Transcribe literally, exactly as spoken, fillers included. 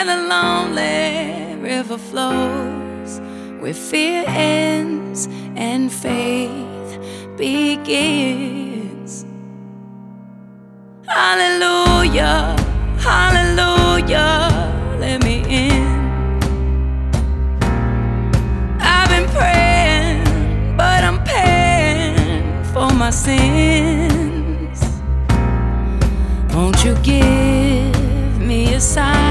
And a lonely river flows where fear ends and faith begins. Hallelujah, hallelujah, let me in. I've been praying, but I'm paying for my sins. Won't you give me a sign?